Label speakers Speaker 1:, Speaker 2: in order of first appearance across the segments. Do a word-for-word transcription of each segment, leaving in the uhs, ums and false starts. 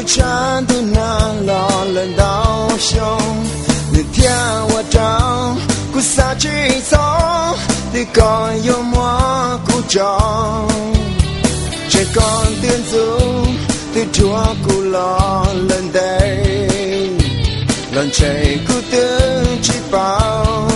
Speaker 1: cha tu na lo lần đau sông để theo qua trao cú sa chỉ gió để coi yêu mua cú tròn trẻ con tiên du để chúa cú lo lần đây lần chạy cú tư chỉ bao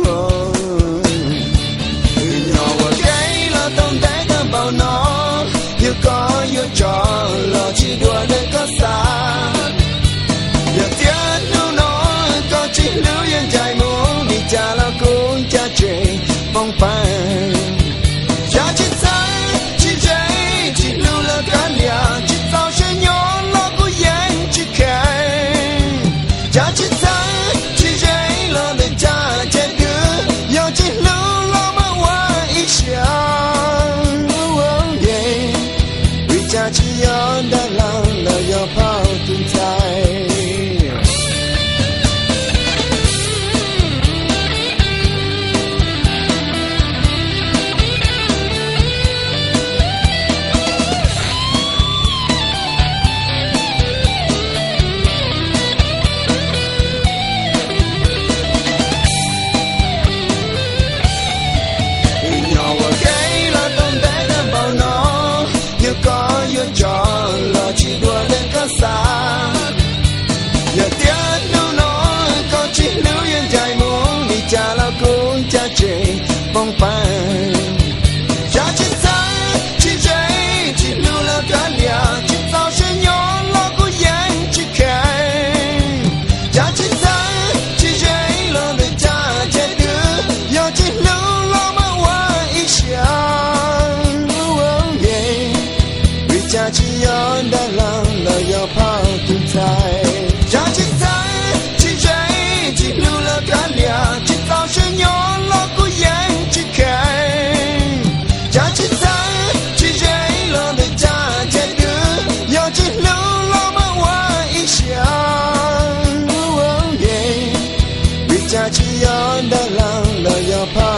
Speaker 1: nhỏ qua cái lo tông té ta bao nó yêu có yêu cho lo chỉ đùa để có xa giờ tiếng nu nó có chỉ lưu yên dài muốn đi cha lo cũng cha trẻ phong phai cha chỉ sáng chỉ dễ chỉ lưu là cả nhà chỉ tao sẽ nhớ lo cũng yên chỉ khai cha chỉ sáng chỉ dễ lo để cha chết cứ yêu chỉ lưu lo mà qua ít sáng vì cha chỉ nhớ đã làm lời yêu bao tương trái có yêu cho lo chỉ đùa lên có xa giờ tiếng nu nói có chỉ lưu yên dài muốn đi cha lo cũng cha trẻ phong phai cha chỉ sáng chỉ dễ chỉ lưu là cả nhà chỉ tao sẽ nhớ lo cũng yên chỉ khai cha chỉ sáng chỉ dễ lo để cha chết cứ giờ chỉ lưu lo mà qua ít sáng cha chỉ nhớ đã làm lời yêu bao tương trái cha chỉ sáng chỉ dễ chỉ lưu là cả nhà chỉ tao sẽ nhớ lo cũng yên chỉ khai cha chỉ sáng chỉ dễ lo để cha chết cứ giờ chỉ lưu lo mà qua ít sáng vì cha chỉ nhớ đã làm lời yêu bao